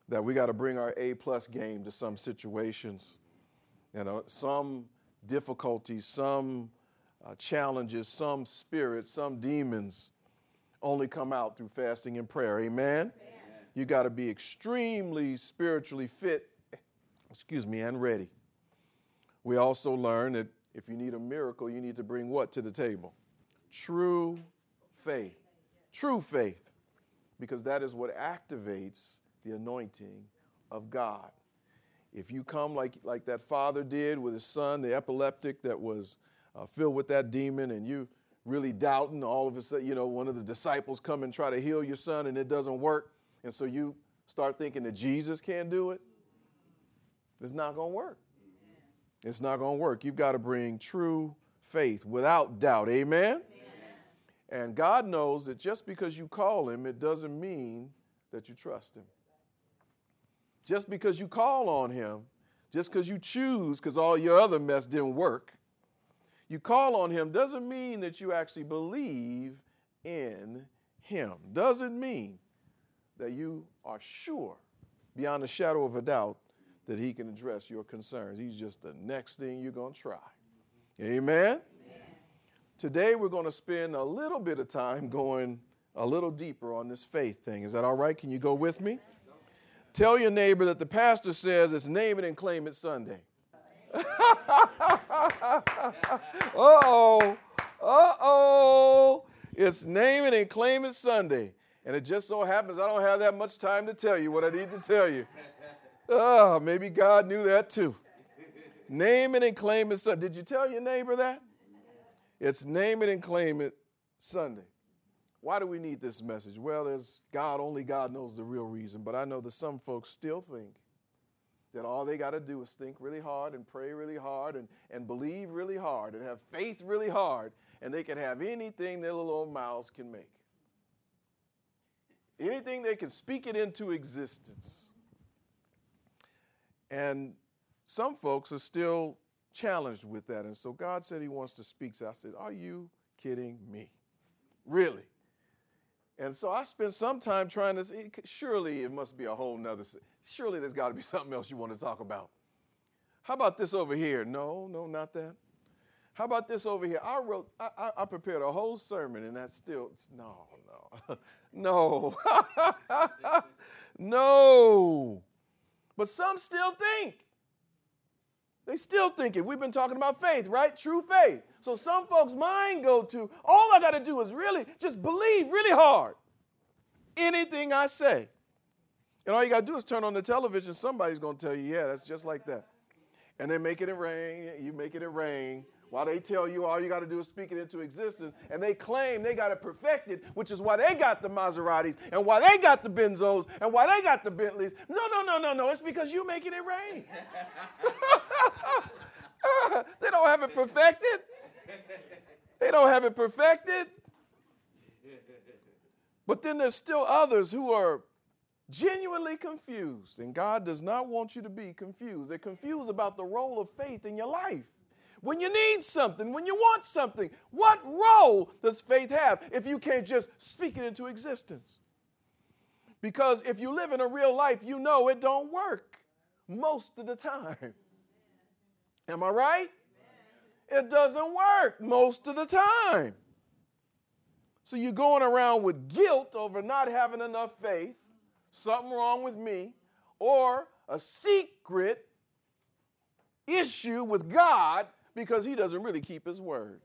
that we got to bring our A-plus game to some situations. Some difficulties, some challenges, some spirits, some demons only come out through fasting and prayer. Amen? Amen. You got to be extremely spiritually fit, and ready. We also learn that if you need a miracle, you need to bring what to the table? True faith. True faith. Because that is what activates the anointing of God. If you come like that father did with his son, the epileptic that was filled with that demon, and you really doubting, all of a sudden, one of the disciples come and try to heal your son and it doesn't work. And so you start thinking that Jesus can't do it. It's not going to work. It's not going to work. You've got to bring true faith without doubt. Amen? Amen? And God knows that just because you call him, it doesn't mean that you trust him. Just because you call on him, just because you choose, because all your other mess didn't work, you call on him doesn't mean that you actually believe in him. Doesn't mean that you are sure, beyond a shadow of a doubt, that he can address your concerns. He's just the next thing you're going to try. Amen? Amen? Today we're going to spend a little bit of time going a little deeper on this faith thing. Is that all right? Can you go with me? Tell your neighbor that the pastor says it's Name It and Claim It Sunday. Uh-oh. It's Name It and Claim It Sunday. And it just so happens I don't have that much time to tell you what I need to tell you. Maybe God knew that too. Name it and claim it Sunday. Did you tell your neighbor that? It's Name It and Claim It Sunday. Why do we need this message? Well, only God knows the real reason, but I know that some folks still think that all they got to do is think really hard and pray really hard and believe really hard and have faith really hard, and they can have anything their little old mouths can make. Anything they can speak it into existence. And some folks are still challenged with that. And so God said he wants to speak. So I said, are you kidding me? Really? And so I spent some time trying to see, surely it must be a whole nother, surely there's got to be something else you want to talk about. How about this over here? No, not that. How about this over here? I prepared a whole sermon, and that's still, no. No. But some still think. They still think it. We've been talking about faith, right? True faith. So some folks' mind go to, all I got to do is really just believe really hard. Anything I say. And all you got to do is turn on the television. Somebody's going to tell you, yeah, that's just like that. And they make it rain. You make it rain. While they tell you all you got to do is speak it into existence, and they claim they got it perfected, which is why they got the Maseratis, and why they got the Benzos, and why they got the Bentleys. No. It's because you making it rain. They don't have it perfected. They don't have it perfected. But then there's still others who are genuinely confused, and God does not want you to be confused. They're confused about the role of faith in your life. When you need something, when you want something, what role does faith have if you can't just speak it into existence? Because if you live in a real life, you know it don't work most of the time. Am I right? It doesn't work most of the time. So you're going around with guilt over not having enough faith, something wrong with me, or a secret issue with God because he doesn't really keep his word.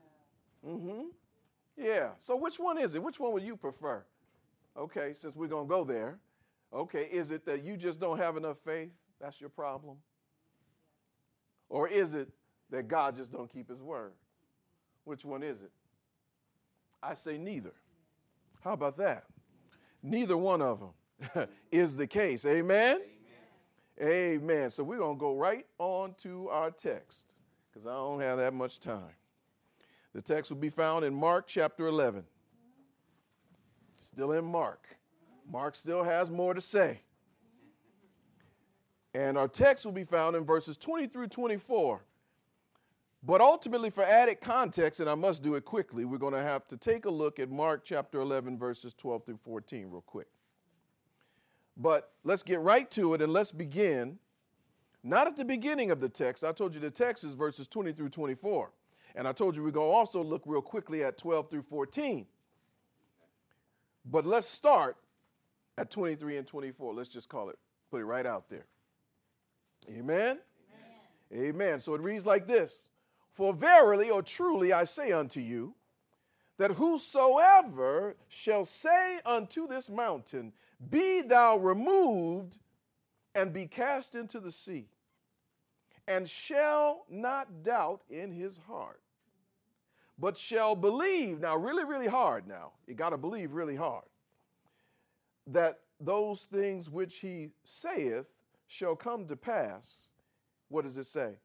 Yeah. So which one is it? Which one would you prefer? Okay, since we're going to go there. Okay, is it that you just don't have enough faith? That's your problem? Or is it that God just don't keep his word? Which one is it? I say neither. How about that? Neither one of them is the case. Amen? Amen. So we're going to go right on to our text because I don't have that much time. The text will be found in Mark chapter 11. Still in Mark. Mark still has more to say. And our text will be found in verses 20 through 24. But ultimately, for added context, and I must do it quickly, we're going to have to take a look at Mark chapter 11, verses 12 through 14 real quick. But let's get right to it, and let's begin, not at the beginning of the text. I told you the text is verses 20 through 24. And I told you we're going to also look real quickly at 12 through 14. But let's start at 23 and 24. Let's just call it, put it right out there. Amen? Amen. Amen. So it reads like this. For verily or truly I say unto you, that whosoever shall say unto this mountain, be thou removed and be cast into the sea, and shall not doubt in his heart, but shall believe, now really, really hard now, you got to believe really hard, that those things which he saith shall come to pass. What does it say?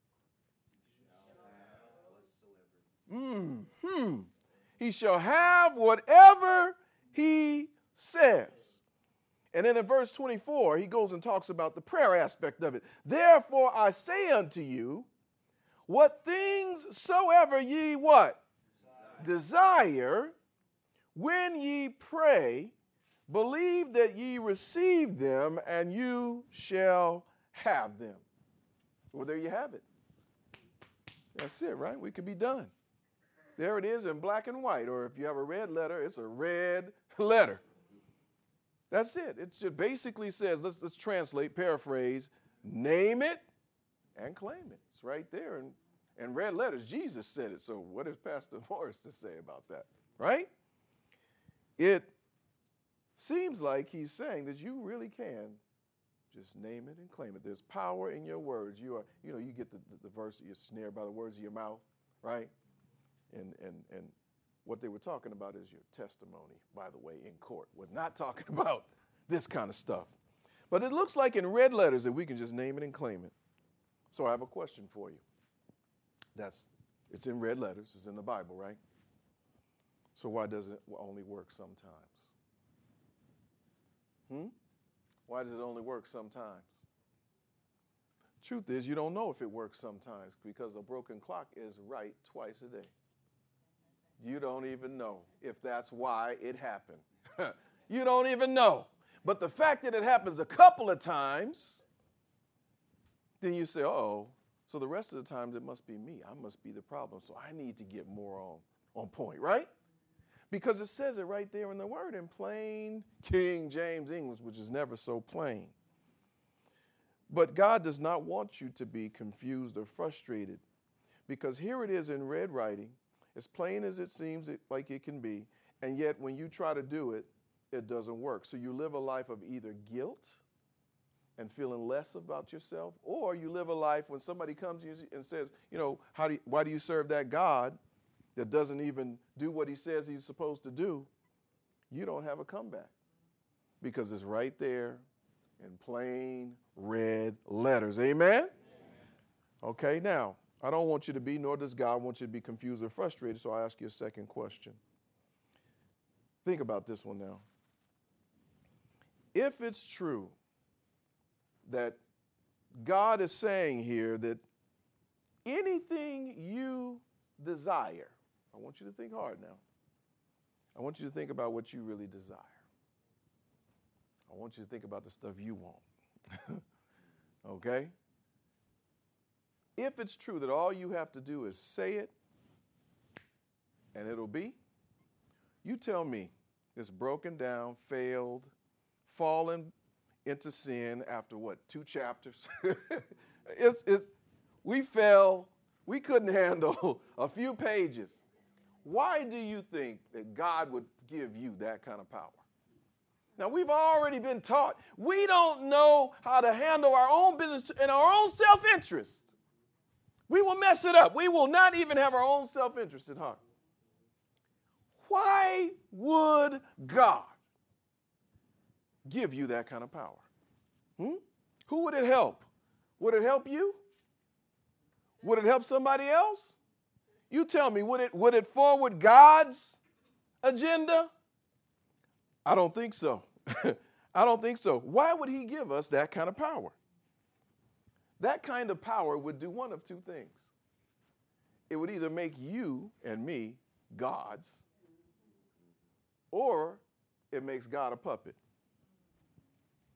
He shall have whatever he says. And then in verse 24, he goes and talks about the prayer aspect of it. Therefore I say unto you, what things soever ye what? Desire, when ye pray, believe that ye receive them, and you shall have them. Well, there you have it. That's it, right? We could be done. There it is in black and white, or if you have a red letter, it's a red letter. That's it. It just basically says, let's translate, paraphrase, name it and claim it. It's right there in red letters. Jesus said it, so what is Pastor Morris to say about that, right? It seems like he's saying that you really can just name it and claim it. There's power in your words. You get the verse, you're snared by the words of your mouth, right? And what they were talking about is your testimony, by the way, in court. We're not talking about this kind of stuff. But it looks like in red letters that we can just name it and claim it. So I have a question for you. It's in red letters. It's in the Bible, right? So why does it only work sometimes? Why does it only work sometimes? Truth is, you don't know if it works sometimes, because a broken clock is right twice a day. You don't even know if that's why it happened. You don't even know. But the fact that it happens a couple of times, then you say, oh, so the rest of the times it must be me. I must be the problem. So I need to get more on point, right? Because it says it right there in the word in plain King James English, which is never so plain. But God does not want you to be confused or frustrated, because here it is in red writing, as plain as it seems like it can be, and yet when you try to do it, it doesn't work. So you live a life of either guilt and feeling less about yourself, or you live a life when somebody comes to you and says, why do you serve that God that doesn't even do what he says he's supposed to do? You don't have a comeback, because it's right there in plain red letters. Amen? Okay, now, I don't want you to be, nor does God want you to be confused or frustrated, so I ask you a second question. Think about this one now. If it's true that God is saying here that anything you desire, I want you to think hard now. I want you to think about what you really desire. I want you to think about the stuff you want. Okay? If it's true that all you have to do is say it and it'll be, you tell me it's broken down, failed, fallen into sin after what, 2 chapters? We fell, we couldn't handle a few pages. Why do you think that God would give you that kind of power? Now, we've already been taught we don't know how to handle our own business and our own self-interest. We will mess it up. We will not even have our own self-interest at heart. Why would God give you that kind of power? Who would it help? Would it help you? Would it help somebody else? You tell me, would it forward God's agenda? I don't think so. I don't think so. Why would he give us that kind of power? That kind of power would do one of 2 things. It would either make you and me gods, or it makes God a puppet.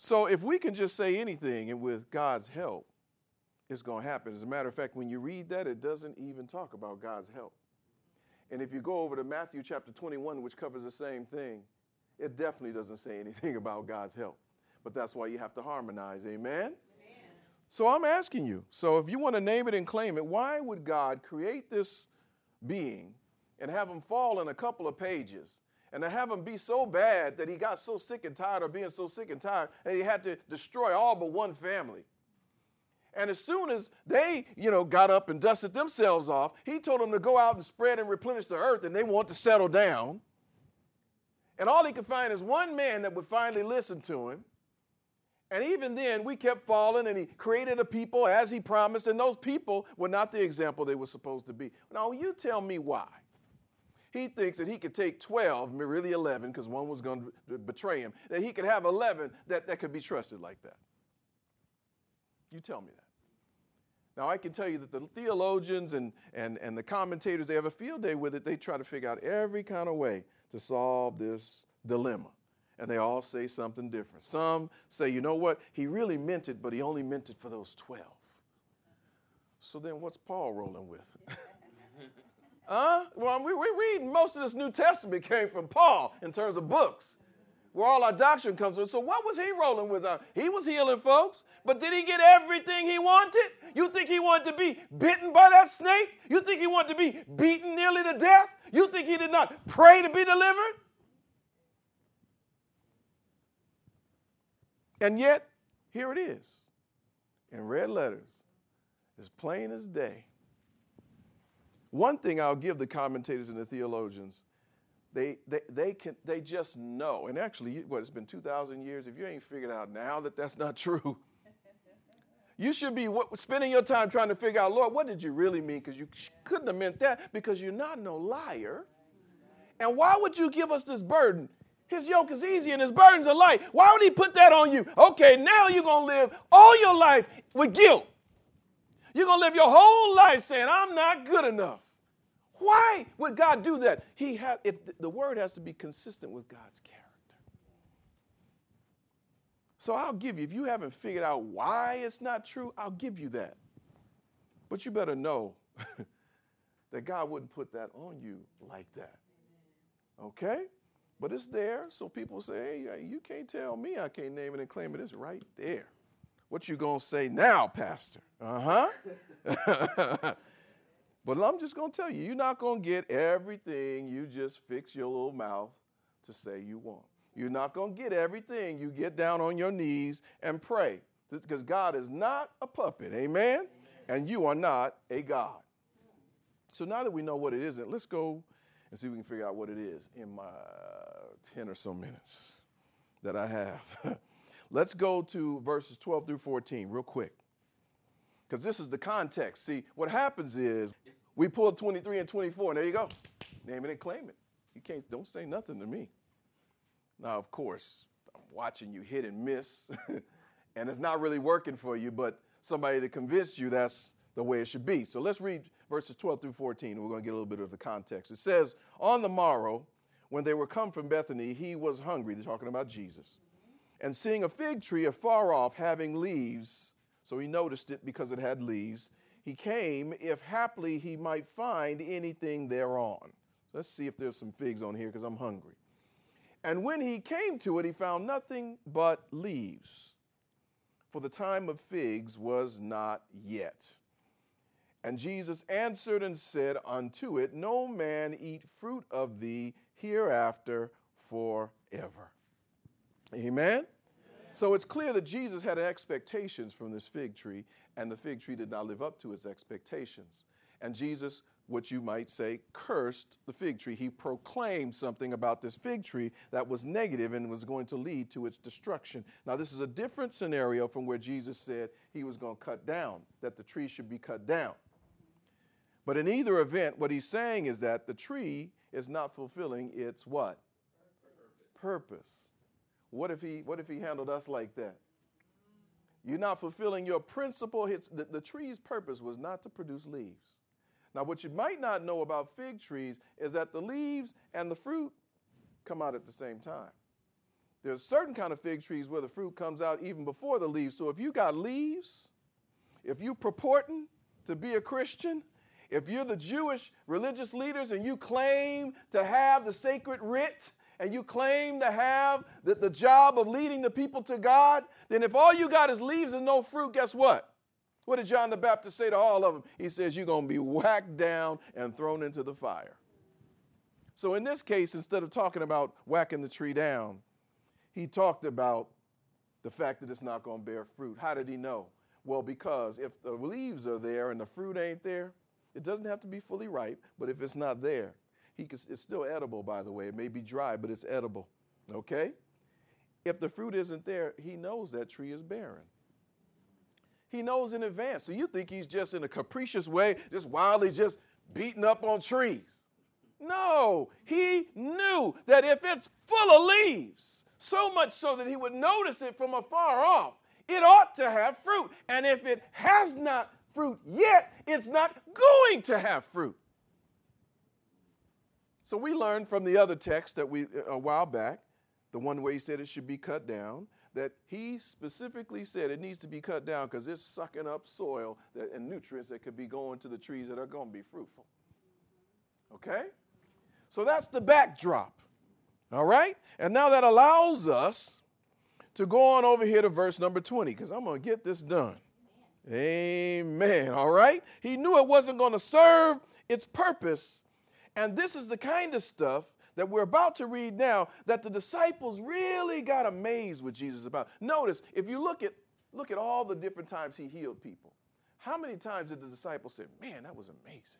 So if we can just say anything and with God's help, it's going to happen. As a matter of fact, when you read that, it doesn't even talk about God's help. And if you go over to Matthew chapter 21, which covers the same thing, it definitely doesn't say anything about God's help. But that's why you have to harmonize. Amen? Amen. So I'm asking you, so if you want to name it and claim it, why would God create this being and have him fall in a couple of pages and to have him be so bad that he got so sick and tired of being so sick and tired that he had to destroy all but one family? And as soon as they, got up and dusted themselves off, he told them to go out and spread and replenish the earth, and they want to settle down. And all he could find is one man that would finally listen to him. And even then, we kept falling, and he created a people as he promised, and those people were not the example they were supposed to be. Now, you tell me why. He thinks that he could take 12, really 11, because one was going to betray him, that he could have 11 that could be trusted like that. You tell me that. Now, I can tell you that the theologians and the commentators, they have a field day with it. They try to figure out every kind of way to solve this dilemma. And they all say something different. Some say, you know what? He really meant it, but he only meant it for those 12. So then what's Paul rolling with? Well, we're reading most of this New Testament came from Paul in terms of books, where all our doctrine comes from. So what was he rolling with? He was healing folks, but did he get everything he wanted? You think he wanted to be bitten by that snake? You think he wanted to be beaten nearly to death? You think he did not pray to be delivered? And yet, here it is, in red letters, as plain as day. One thing I'll give the commentators and the theologians, they just know. And actually, it's been 2,000 years. If you ain't figured out now that that's not true, you should be spending your time trying to figure out, Lord, what did you really mean? Because you couldn't have meant that, because you're not no liar. And why would you give us this burden? His yoke is easy and his burdens are light. Why would he put that on you? Okay, now you're going to live all your life with guilt. You're going to live your whole life saying, I'm not good enough. Why would God do that? The word has to be consistent with God's character. So I'll give you, if you haven't figured out why it's not true, I'll give you that. But you better know that God wouldn't put that on you like that. Okay? But it's there, so people say, hey, you can't tell me I can't name it and claim it. It's right there. What you going to say now, Pastor? But I'm just going to tell you, you're not going to get everything you just fix your little mouth to say you want. You're not going to get everything you get down on your knees and pray, because God is not a puppet, amen? And you are not a God. So now that we know what it isn't, let's go and see if we can figure out what it is in my 10 or so minutes that I have. Let's go to verses 12 through 14 real quick, because this is the context. See, what happens is we pull 23 and 24, and there you go. Name it and claim it. Don't say nothing to me. Now, of course, I'm watching you hit and miss, and it's not really working for you, but somebody to convince you that's the way it should be. So let's read verses 12 through 14, and we're going to get a little bit of the context. It says, on the morrow, when they were come from Bethany, he was hungry. They're talking about Jesus. And seeing a fig tree afar off having leaves, so he noticed it because it had leaves, he came, if haply he might find anything thereon. Let's see if there's some figs on here, because I'm hungry. And when he came to it, he found nothing but leaves, for the time of figs was not yet. And Jesus answered and said unto it, no man eat fruit of thee hereafter forever. Amen? So it's clear that Jesus had expectations from this fig tree, and the fig tree did not live up to his expectations. And Jesus, what you might say, cursed the fig tree. He proclaimed something about this fig tree that was negative and was going to lead to its destruction. Now, this is a different scenario from where Jesus said he was going to cut down, that the tree should be cut down. But in either event, what he's saying is that the tree is not fulfilling its what? Purpose. What if he handled us like that? You're not fulfilling your principle. The tree's purpose was not to produce leaves. Now, what you might not know about fig trees is that the leaves and the fruit come out at the same time. There's certain kind of fig trees where the fruit comes out even before the leaves. So if you got leaves, if you purporting to be a Christian, if you're the Jewish religious leaders and you claim to have the sacred writ and you claim to have the job of leading the people to God, then if all you got is leaves and no fruit, guess what? What did John the Baptist say to all of them? He says, you're going to be whacked down and thrown into the fire. So in this case, instead of talking about whacking the tree down, he talked about the fact that it's not going to bear fruit. How did he know? Well, because if the leaves are there and the fruit ain't there, it doesn't have to be fully ripe, but if it's not there, it's still edible, by the way. It may be dry, but it's edible, okay? If the fruit isn't there, he knows that tree is barren. He knows in advance. So you think he's just in a capricious way, just wildly just beating up on trees. No, he knew that if it's full of leaves, so much so that he would notice it from afar off, it ought to have fruit. And if it has not fruit yet, it's not going to have fruit. So we learned from the other text that a while back, the one where he said it should be cut down, that he specifically said it needs to be cut down because it's sucking up soil and nutrients that could be going to the trees that are going to be fruitful. Okay? So that's the backdrop. All right? And now that allows us to go on over here to verse number 20 because I'm going to get this done. Amen. All right? He knew it wasn't going to serve its purpose. And this is the kind of stuff that we're about to read now that the disciples really got amazed with Jesus about. Notice, if you look at all the different times he healed people, how many times did the disciples say, man, that was amazing?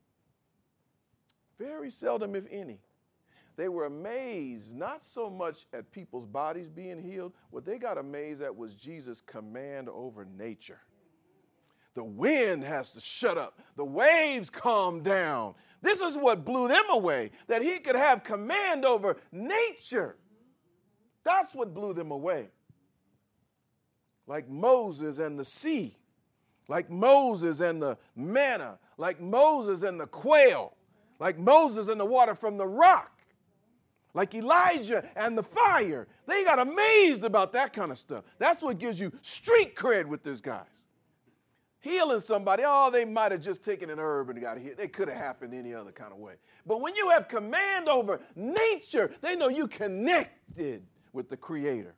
Very seldom, if any. They were amazed not so much at people's bodies being healed. What they got amazed at was Jesus' command over nature. The wind has to shut up. The waves calm down. This is what blew them away, that he could have command over nature. That's what blew them away. Like Moses and the sea, like Moses and the manna, like Moses and the quail, like Moses and the water from the rock, like Elijah and the fire. They got amazed about that kind of stuff. That's what gives you street cred with these guys. Healing somebody, they might have just taken an herb and got healed. It could have happened any other kind of way. But when you have command over nature, they know you connected with the Creator.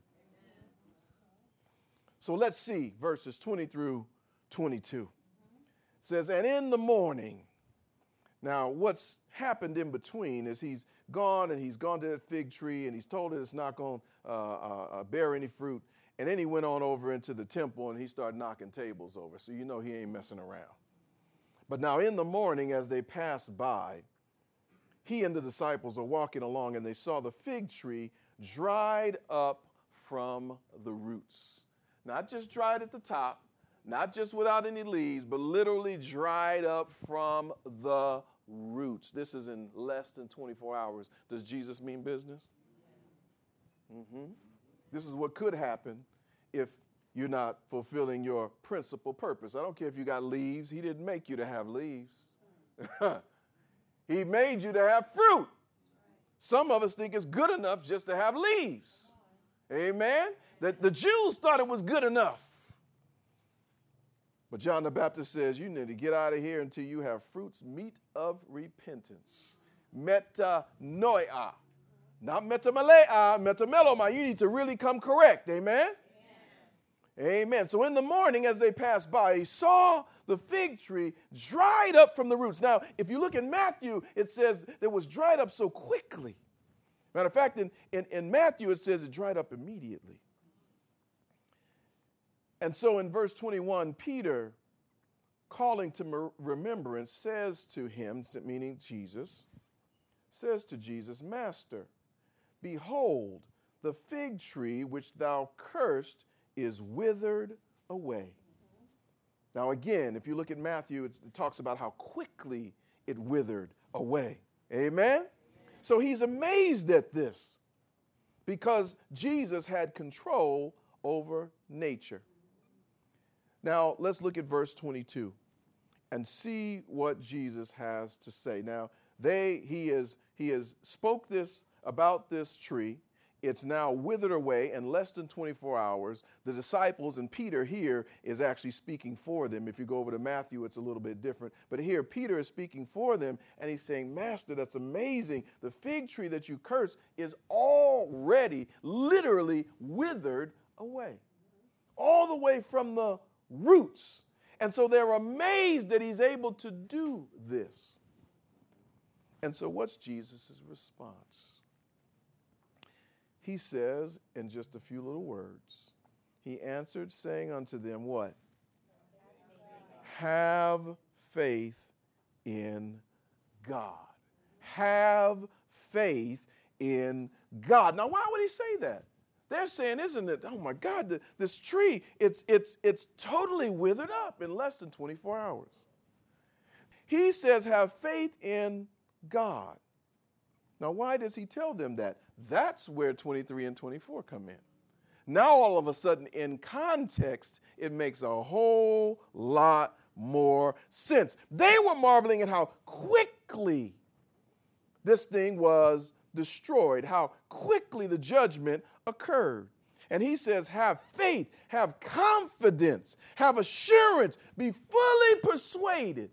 So let's see verses 20 through 22. It says, and in the morning. Now, what's happened in between is he's gone to that fig tree and he's told it it's not going to bear any fruit. And then he went on over into the temple and he started knocking tables over. So you know he ain't messing around. But now in the morning as they passed by, he and the disciples are walking along and they saw the fig tree dried up from the roots. Not just dried at the top, not just without any leaves, but literally dried up from the roots. This is in less than 24 hours. Does Jesus mean business? Mm-hmm. This is what could happen if you're not fulfilling your principal purpose. I don't care if you got leaves. He didn't make you to have leaves. He made you to have fruit. Some of us think it's good enough just to have leaves. Amen? The Jews thought it was good enough. But John the Baptist says you need to get out of here until you have fruits meet of repentance. Metanoia. Not metamelea, metameloma. You need to really come correct. Amen? Amen. So in the morning as they passed by, he saw the fig tree dried up from the roots. Now, if you look in Matthew, it says it was dried up so quickly. Matter of fact, in Matthew, it says it dried up immediately. And so in verse 21, Peter, calling to remembrance, says to him, meaning Jesus, says to Jesus, Master, behold, the fig tree which thou cursed is withered away. Now again, if you look at Matthew, it talks about how quickly it withered away. Amen? So he's amazed at this because Jesus had control over nature. Now let's look at verse 22 and see what Jesus has to say. Now he has spoke this about this tree It's now withered away in less than 24 hours. The disciples, and Peter here is actually speaking for them. If you go over to Matthew, it's a little bit different. But here, Peter is speaking for them, and he's saying, Master, that's amazing. The fig tree that you cursed is already, literally withered away. All the way from the roots. And so they're amazed that he's able to do this. And so what's Jesus' response? He says in just a few little words, he answered, saying unto them, what? Have faith in God. Have faith in God. Now, why would he say that? They're saying, isn't it, oh my God, this tree, it's totally withered up in less than 24 hours. He says, have faith in God. Now, why does he tell them that? That's where 23 and 24 come in. Now, all of a sudden, in context, it makes a whole lot more sense. They were marveling at how quickly this thing was destroyed, how quickly the judgment occurred. And he says, have faith, have confidence, have assurance, be fully persuaded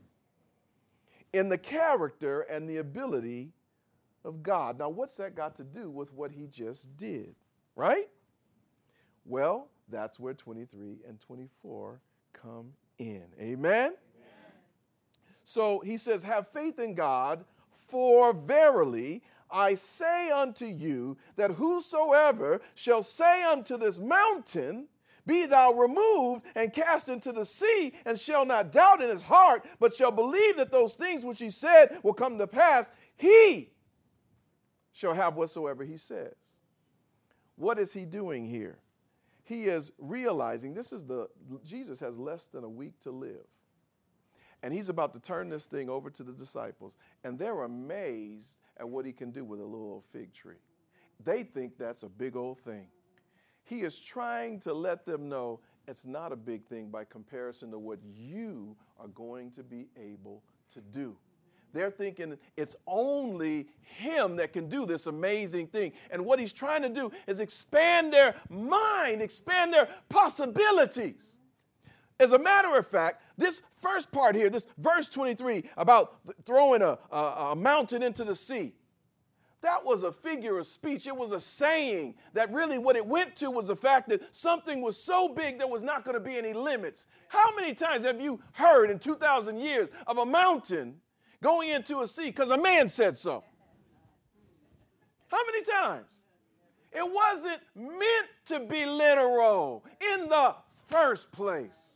in the character and the ability of God. Now, what's that got to do with what he just did, right? Well, that's where 23 and 24 come in. Amen? So he says, have faith in God, for verily I say unto you that whosoever shall say unto this mountain, be thou removed and cast into the sea, and shall not doubt in his heart, but shall believe that those things which he said will come to pass, he shall have whatsoever he says. What is he doing here? He is realizing Jesus has less than a week to live. And he's about to turn this thing over to the disciples. And they're amazed at what he can do with a little old fig tree. They think that's a big old thing. He is trying to let them know it's not a big thing by comparison to what you are going to be able to do. They're thinking it's only him that can do this amazing thing. And what he's trying to do is expand their mind, expand their possibilities. As a matter of fact, this first part here, this verse 23 about throwing a mountain into the sea, that was a figure of speech. It was a saying that really what it went to was the fact that something was so big there was not going to be any limits. How many times have you heard in 2,000 years of a mountain going into a sea because a man said so? How many times? It wasn't meant to be literal in the first place.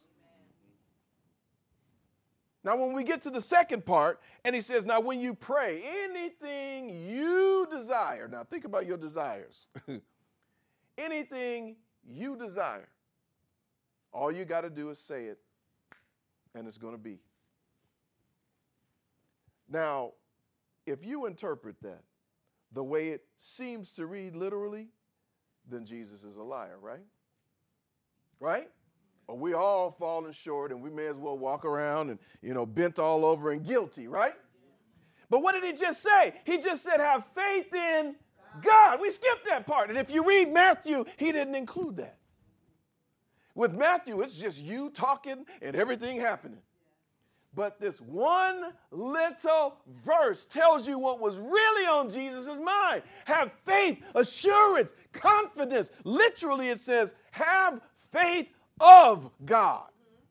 Now, when we get to the second part, and he says, now, when you pray, anything you desire. Now, think about your desires. Anything you desire. All you got to do is say it, and it's going to be. Now, if you interpret that the way it seems to read literally, then Jesus is a liar, right? Right? Or we all falling short and we may as well walk around and, bent all over and guilty, right? But what did he just say? He just said, have faith in God. We skipped that part. And if you read Matthew, he didn't include that. With Matthew, it's just you talking and everything happening. But this one little verse tells you what was really on Jesus' mind. Have faith, assurance, confidence. Literally, it says, have faith of God.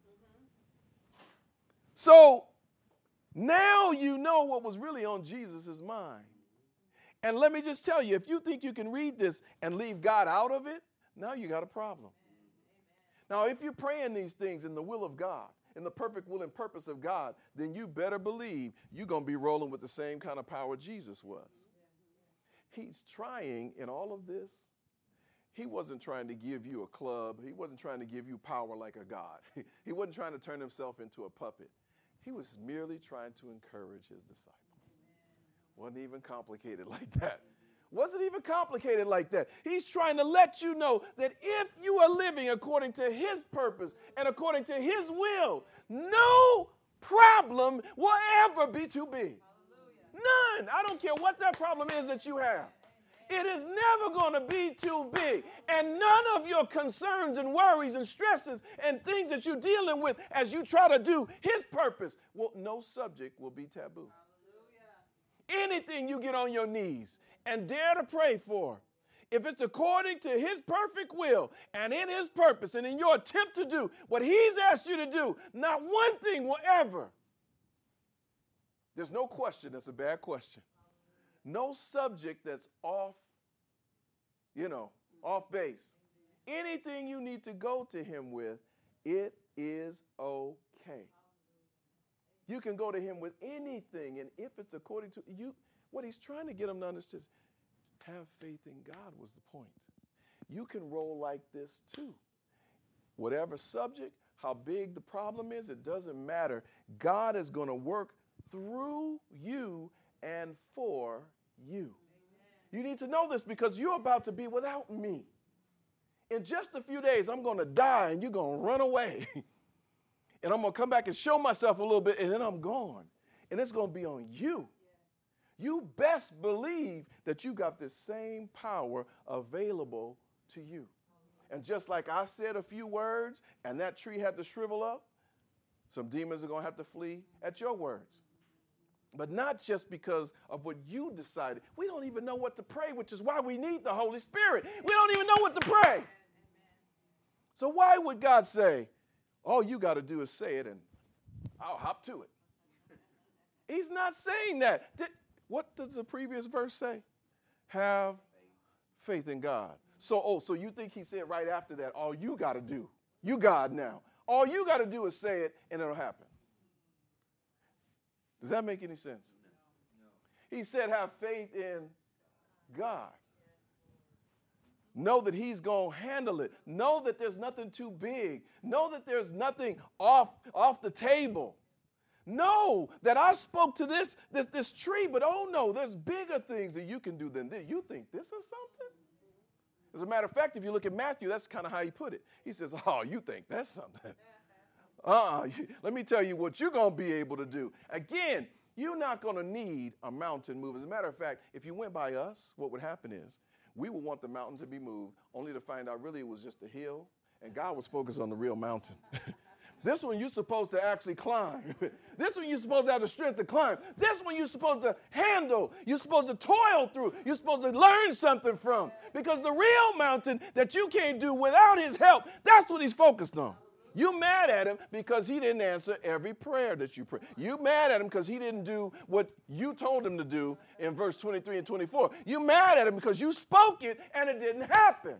So now you know what was really on Jesus' mind. And let me just tell you, if you think you can read this and leave God out of it, now you got a problem. Now, if you're praying these things in the will of God, in the perfect will and purpose of God, then you better believe you're going to be rolling with the same kind of power Jesus was. He's trying in all of this. He wasn't trying to give you a club. He wasn't trying to give you power like a god. He wasn't trying to turn himself into a puppet. He was merely trying to encourage his disciples. Wasn't even complicated like that. Wasn't even complicated like that. He's trying to let you know that if you are living according to his purpose and according to his will, no problem will ever be too big. None. I don't care what that problem is that you have. It is never going to be too big. And none of your concerns and worries and stresses and things that you're dealing with as you try to do his purpose, well, no subject will be taboo. Anything you get on your knees and dare to pray for, if it's according to his perfect will and in his purpose and in your attempt to do what he's asked you to do, not one thing will ever. There's no question that's a bad question. No subject that's off base. Anything you need to go to him with, it is okay. You can go to him with anything, and if it's according to you, what he's trying to get them to understand is have faith in God was the point. You can roll like this too. Whatever subject, how big the problem is, it doesn't matter. God is going to work through you and for you. You need to know this because you're about to be without me. In just a few days, I'm going to die and you're going to run away. And I'm going to come back and show myself a little bit and then I'm gone. And it's going to be on you. You best believe that you got this same power available to you. And just like I said a few words and that tree had to shrivel up, some demons are going to have to flee at your words. But not just because of what you decided. We don't even know what to pray, which is why we need the Holy Spirit. We don't even know what to pray. So why would God say, all you got to do is say it and I'll hop to it? He's not saying that. What does the previous verse say? Have faith in God. So you think he said right after that, all you got to do, you God now, all you got to do is say it and it'll happen. Does that make any sense? No. He said have faith in God. Know that he's going to handle it. Know that there's nothing too big. Know that there's nothing off the table. Know that I spoke to this tree, but oh no, there's bigger things that you can do than this. You think this is something? As a matter of fact, if you look at Matthew, that's kind of how he put it. He says, oh, you think that's something. Let me tell you what you're going to be able to do. Again, you're not going to need a mountain move. As a matter of fact, if you went by us, what would happen is we would want the mountain to be moved, only to find out really it was just a hill, and God was focused on the real mountain. This one you're supposed to actually climb. This one you're supposed to have the strength to climb. This one you're supposed to handle. You're supposed to toil through. You're supposed to learn something from. Because the real mountain that you can't do without his help, that's what he's focused on. You mad at him because he didn't answer every prayer that you prayed. You mad at him because he didn't do what you told him to do in verse 23 and 24. You mad at him because you spoke it and it didn't happen.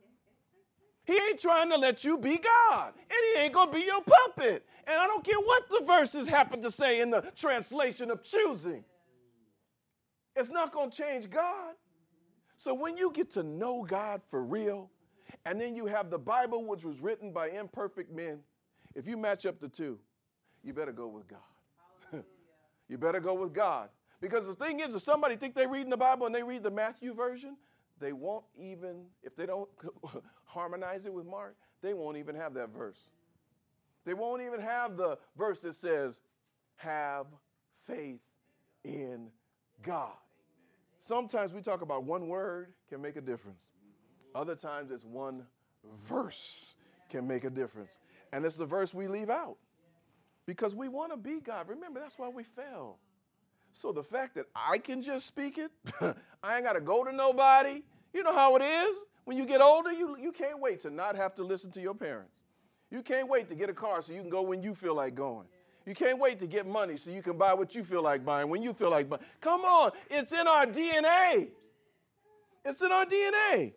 He ain't trying to let you be God, and he ain't going to be your puppet. And I don't care what the verses happen to say in the translation of choosing. It's not going to change God. So when you get to know God for real, and then you have the Bible, which was written by imperfect men, if you match up the two, you better go with God. You better go with God. Because the thing is, if somebody think they're reading the Bible and they read the Matthew version, they won't even, if they don't harmonize it with Mark, they won't even have that verse. They won't even have the verse that says, have faith in God. Sometimes we talk about one word can make a difference. Other times it's one verse can make a difference. And it's the verse we leave out because we want to be God. Remember, that's why we fell. So the fact that I can just speak it, I ain't got to go to nobody. You know how it is. When you get older, you can't wait to not have to listen to your parents. You can't wait to get a car so you can go when you feel like going. You can't wait to get money so you can buy what you feel like buying when you feel like buying. Come on, it's in our DNA. It's in our DNA.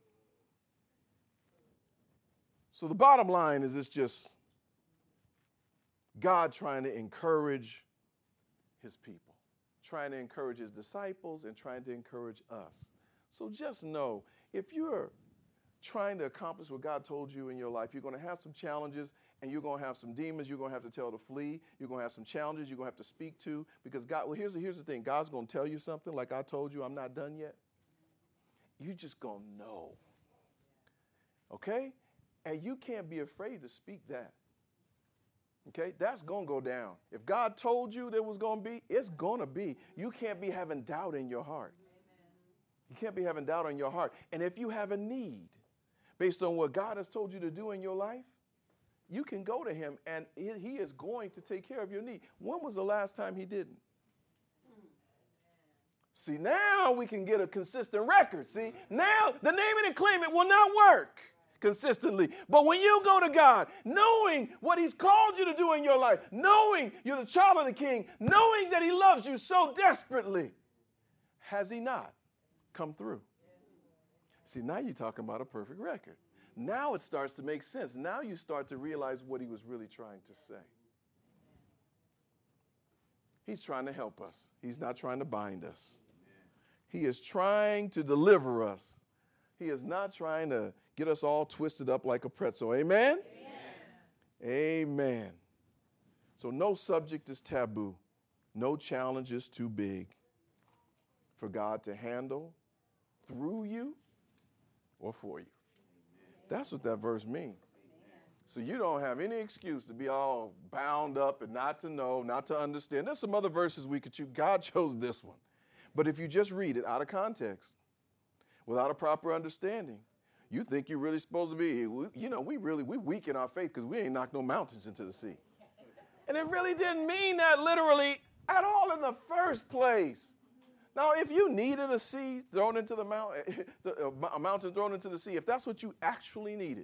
So the bottom line is it's just God trying to encourage his people, trying to encourage his disciples, and trying to encourage us. So just know, if you're trying to accomplish what God told you in your life, you're going to have some challenges, and you're going to have some demons you're going to have to tell to flee. You're going to have some challenges you're going to have to speak to, because God, well, here's the thing. God's going to tell you something like I told you, I'm not done yet. You're just going to know. Okay? And you can't be afraid to speak that. Okay? That's going to go down. If God told you there was going to be, it's going to be. You can't be having doubt in your heart. You can't be having doubt on your heart. And if you have a need based on what God has told you to do in your life, you can go to him and he is going to take care of your need. When was the last time he didn't? See, now we can get a consistent record. See, now the name it and claim it will not work consistently. But when you go to God, knowing what he's called you to do in your life, knowing you're the child of the King, knowing that he loves you so desperately, has he not come through? See, now you're talking about a perfect record. Now it starts to make sense. Now you start to realize what he was really trying to say. He's trying to help us. He's not trying to bind us. He is trying to deliver us. He is not trying to get us all twisted up like a pretzel. Amen? Amen. Amen. So no subject is taboo. No challenge is too big for God to handle through you or for you. That's what that verse means. So you don't have any excuse to be all bound up and not to know, not to understand. There's some other verses we could choose. God chose this one. But if you just read it out of context, without a proper understanding, you think you're really supposed to be, we weak in our faith because we ain't knocked no mountains into the sea. And it really didn't mean that literally at all in the first place. Now, if you needed a sea thrown into the mountain, a mountain thrown into the sea, if that's what you actually needed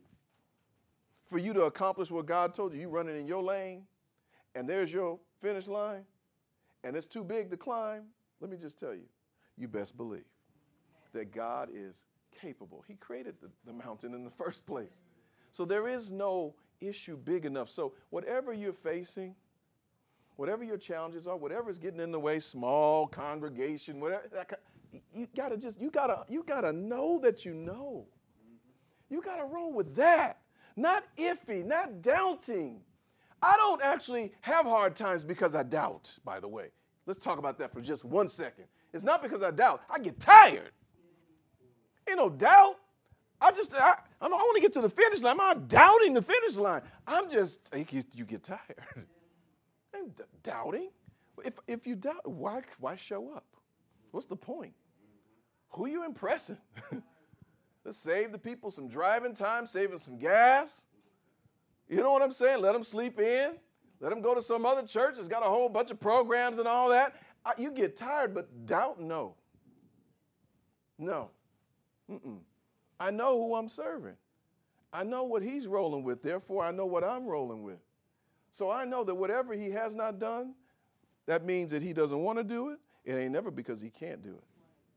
for you to accomplish what God told you, you running in your lane, and there's your finish line, and it's too big to climb, let me just tell you, you best believe that God is capable. He created the mountain in the first place. So there is no issue big enough. So whatever you're facing, whatever your challenges are, whatever's getting in the way, small congregation, whatever, you gotta know that you know. You gotta roll with that. Not iffy, not doubting. I don't actually have hard times because I doubt, by the way. Let's talk about that for just 1 second. It's not because I doubt. I get tired. Ain't no doubt. I want to get to the finish line. I'm not doubting the finish line. You get tired. I'm doubting. If you doubt, why show up? What's the point? Who are you impressing? Let's save the people some driving time, saving some gas. You know what I'm saying? Let them sleep in. Let them go to some other church that's got a whole bunch of programs and all that. You get tired, but doubt, no. No. I know who I'm serving. I know what he's rolling with. Therefore, I know what I'm rolling with. So I know that whatever he has not done, that means that he doesn't want to do it. It ain't never because he can't do it.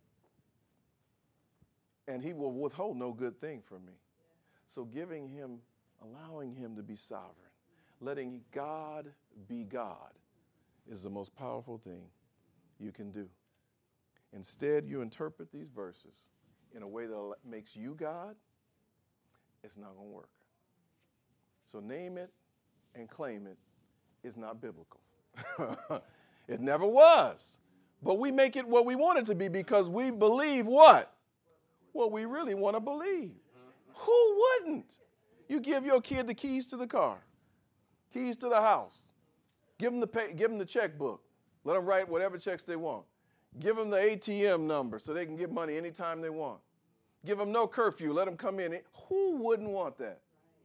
And he will withhold no good thing from me. So allowing him to be sovereign, letting God be God is the most powerful thing you can do. Instead, you interpret these verses in a way that makes you God. It's not going to work. So name it and claim it is not biblical. It never was. But we make it what we want it to be because we believe what? What we really want to believe. Who wouldn't? You give your kid the keys to the car, keys to the house. Give them the checkbook. Let them write whatever checks they want. Give them the ATM number so they can get money anytime they want. Give them no curfew. Let them come in. Who wouldn't want that?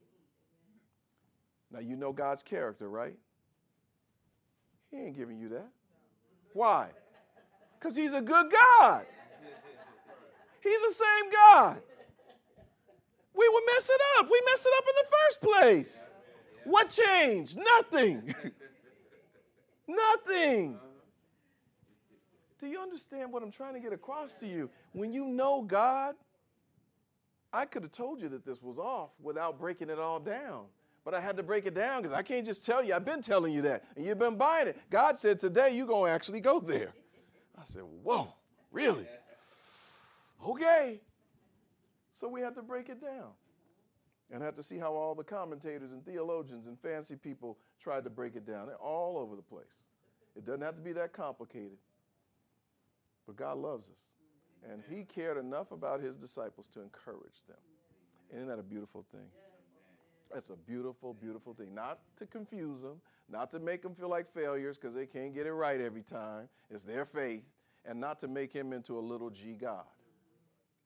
Now, you know God's character, right? He ain't giving you that. Why? Because he's a good God. He's the same God. We would mess it up. We messed it up in the first place. What changed? Nothing. Nothing. Do you understand what I'm trying to get across to you? When you know God, I could have told you that this was off without breaking it all down. But I had to break it down because I can't just tell you. I've been telling you that. And you've been buying it. God said, today you're going to actually go there. I said, whoa, really? Okay. So we had to break it down. And had to see how all the commentators and theologians and fancy people tried to break it down. They're all over the place. It doesn't have to be that complicated. But God loves us. And he cared enough about his disciples to encourage them. Isn't that a beautiful thing? That's a beautiful, beautiful thing. Not to confuse them, not to make them feel like failures because they can't get it right every time. It's their faith. And not to make him into a little g God.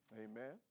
Amen.